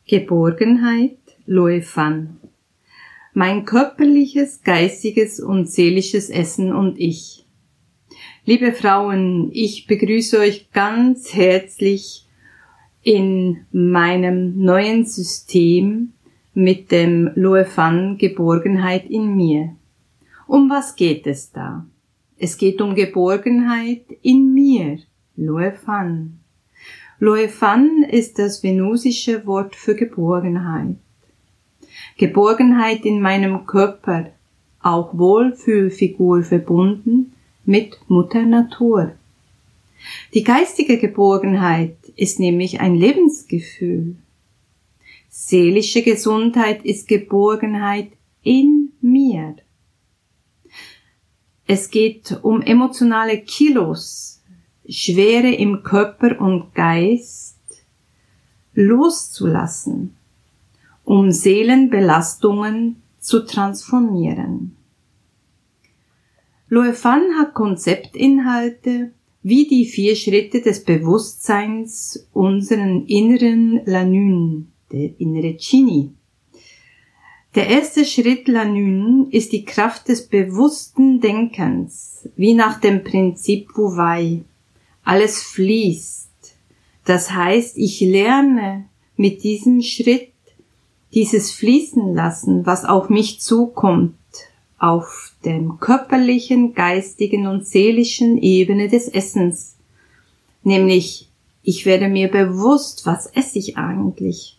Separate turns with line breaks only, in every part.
Geborgenheit, Loe Fan. Mein körperliches, geistiges und seelisches Essen und ich. Liebe Frauen, ich begrüße euch ganz herzlich in meinem neuen System mit dem Loe Fan Geborgenheit in mir. Um was geht es da? Es geht um Geborgenheit in mir, Loe Fan. Loe Fan ist das venusische Wort für Geborgenheit. Geborgenheit in meinem Körper, auch Wohlfühlfigur verbunden mit Mutter Natur. Die geistige Geborgenheit ist nämlich ein Lebensgefühl. Seelische Gesundheit ist Geborgenheit in mir. Es geht um emotionale Kilos, Schwere im Körper und Geist loszulassen, um Seelenbelastungen zu transformieren. Loe Fan hat Konzeptinhalte wie die 4 Schritte des Bewusstseins, unseren inneren Lanun, der innere Chini. Der erste Schritt Lanun ist die Kraft des bewussten Denkens, wie nach dem Prinzip Wu Wei. Alles fließt. Das heißt, ich lerne mit diesem Schritt dieses Fließen lassen, was auf mich zukommt, auf dem körperlichen, geistigen und seelischen Ebene des Essens. Nämlich, ich werde mir bewusst, was esse ich eigentlich?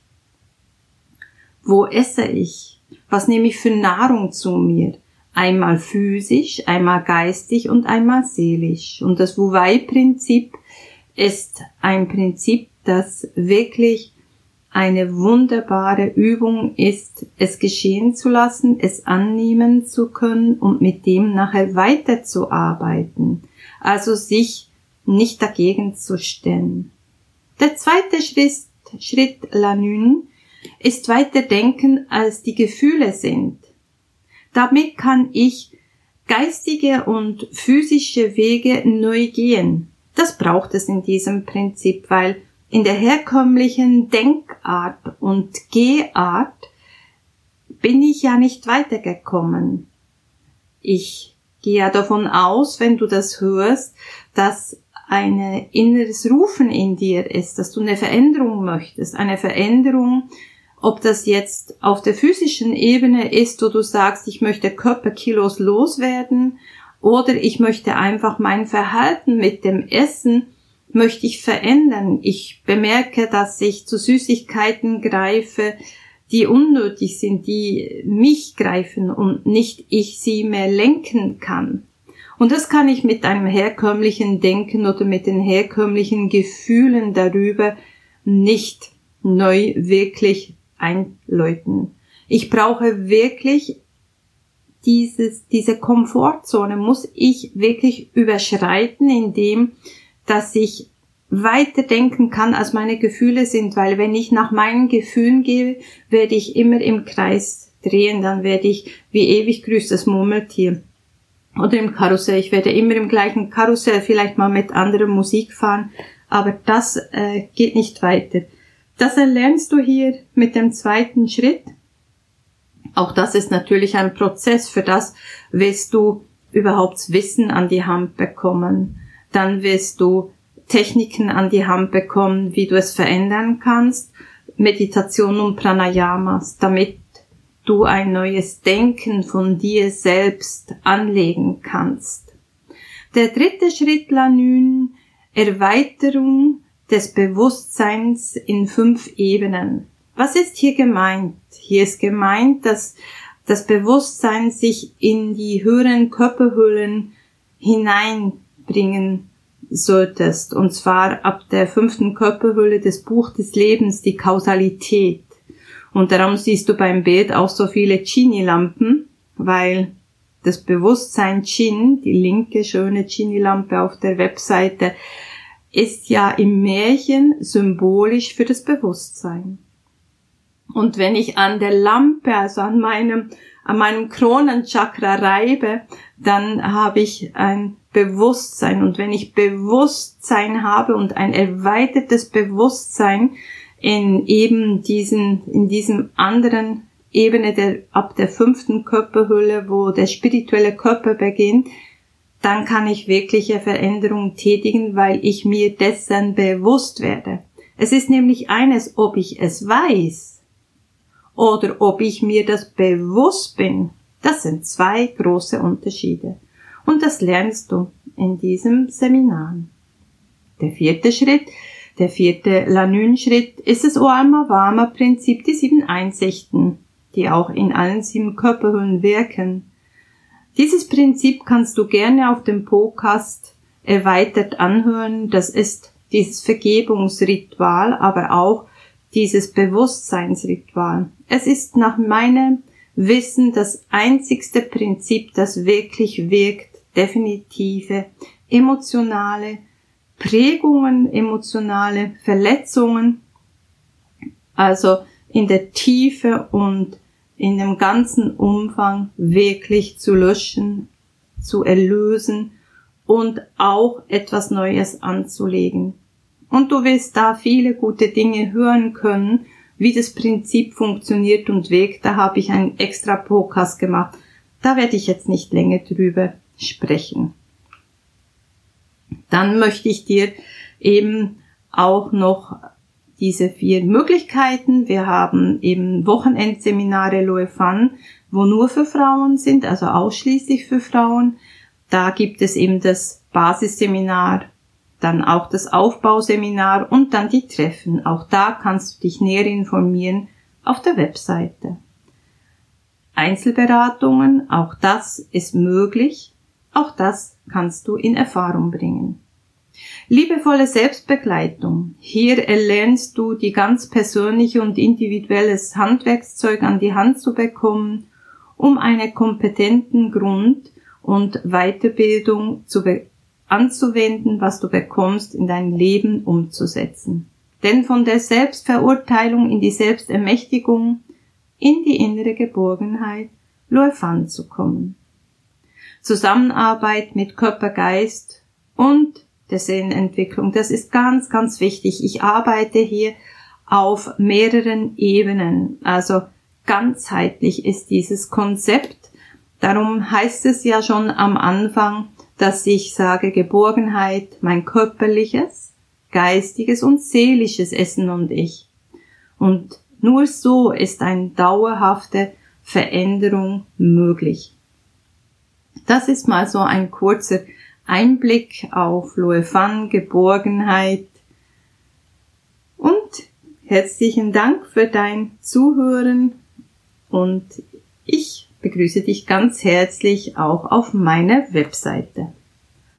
Wo esse ich? Was nehme ich für Nahrung zu mir? Einmal physisch, einmal geistig und einmal seelisch. Und das Wu Wei-Prinzip ist ein Prinzip, das wirklich eine wunderbare Übung ist, es geschehen zu lassen, es annehmen zu können und mit dem nachher weiterzuarbeiten. Also sich nicht dagegen zu stellen. Der zweite Schritt Lanun ist Weiterdenken, als die Gefühle sind. Damit kann ich geistige und physische Wege neu gehen. Das braucht es in diesem Prinzip, weil in der herkömmlichen Denkart und Gehart bin ich ja nicht weitergekommen. Ich gehe ja davon aus, wenn du das hörst, dass ein inneres Rufen in dir ist, dass du eine Veränderung möchtest, eine Veränderung, ob das jetzt auf der physischen Ebene ist, wo du sagst, ich möchte Körperkilos loswerden, oder ich möchte einfach mein Verhalten mit dem Essen, möchte ich verändern. Ich bemerke, dass ich zu Süßigkeiten greife, die unnötig sind, die mich greifen und nicht ich sie mehr lenken kann. Und das kann ich mit einem herkömmlichen Denken oder mit den herkömmlichen Gefühlen darüber nicht neu wirklich einläuten. Ich brauche wirklich diese Komfortzone muss ich wirklich überschreiten, indem, dass ich weiterdenken kann, als meine Gefühle sind, weil wenn ich nach meinen Gefühlen gehe, werde ich immer im Kreis drehen, dann werde ich wie ewig grüßt das Murmeltier. Oder im Karussell, ich werde immer im gleichen Karussell, vielleicht mal mit anderer Musik fahren, aber das geht nicht weiter. Das erlernst du hier mit dem zweiten Schritt. Auch das ist natürlich ein Prozess. Für das wirst du überhaupt Wissen an die Hand bekommen. Dann wirst du Techniken an die Hand bekommen, wie du es verändern kannst. Meditation und Pranayamas, damit du ein neues Denken von dir selbst anlegen kannst. Der dritte Schritt Lanun, Erweiterung des Bewusstseins in 5 Ebenen. Was ist hier gemeint? Hier ist gemeint, dass das Bewusstsein sich in die höheren Körperhüllen hineinbringen solltest. Und zwar ab der 5. Körperhülle des Buch des Lebens, die Kausalität. Und darum siehst du beim Bild auch so viele Chini-Lampen, weil das Bewusstsein Chin, die linke schöne Chini-Lampe auf der Webseite, ist ja im Märchen symbolisch für das Bewusstsein. Und wenn ich an der Lampe, also an meinem Kronenchakra reibe, dann habe ich ein Bewusstsein. Und wenn ich Bewusstsein habe und ein erweitertes Bewusstsein in diesem anderen Ebene ab der 5. Körperhülle, wo der spirituelle Körper beginnt, dann kann ich wirkliche Veränderungen tätigen, weil ich mir dessen bewusst werde. Es ist nämlich eines, ob ich es weiß oder ob ich mir das bewusst bin. Das sind 2 große Unterschiede. Und das lernst du in diesem Seminar. Der 4. Schritt, der 4. Lanun-Schritt, ist das Oama-Wama-Prinzip, die 7 Einsichten, die auch in allen 7 Körperhüllen wirken. Dieses Prinzip kannst du gerne auf dem Podcast erweitert anhören. Das ist dieses Vergebungsritual, aber auch dieses Bewusstseinsritual. Es ist nach meinem Wissen das einzigste Prinzip, das wirklich wirkt, definitive emotionale Prägungen, emotionale Verletzungen, also in der Tiefe und in dem ganzen Umfang wirklich zu löschen, zu erlösen und auch etwas Neues anzulegen. Und du wirst da viele gute Dinge hören können, wie das Prinzip funktioniert und wirkt. Da habe ich einen extra Podcast gemacht. Da werde ich jetzt nicht länger drüber sprechen. Dann möchte ich dir eben auch noch diese 4 Möglichkeiten. Wir haben eben Wochenendseminare Loe Fan, wo nur für Frauen sind, also ausschließlich für Frauen. Da gibt es eben das Basisseminar, dann auch das Aufbauseminar und dann die Treffen. Auch da kannst du dich näher informieren auf der Webseite. Einzelberatungen, auch das ist möglich. Auch das kannst du in Erfahrung bringen. Liebevolle Selbstbegleitung. Hier erlernst du die ganz persönliche und individuelles Handwerkszeug an die Hand zu bekommen, um eine kompetenten Grund- und Weiterbildung anzuwenden, was du bekommst, in dein Leben umzusetzen. Denn von der Selbstverurteilung in die Selbstermächtigung, in die innere Geborgenheit, Loe Fan zu kommen. Zusammenarbeit mit Körper, Geist und der Seelenentwicklung. Das ist ganz, ganz wichtig. Ich arbeite hier auf mehreren Ebenen. Also ganzheitlich ist dieses Konzept. Darum heißt es ja schon am Anfang, dass ich sage Geborgenheit, mein körperliches, geistiges und seelisches Essen und ich. Und nur so ist eine dauerhafte Veränderung möglich. Das ist mal so ein kurzer Einblick auf Loe Fan, Geborgenheit. Und herzlichen Dank für dein Zuhören und ich begrüße dich ganz herzlich auch auf meiner Webseite.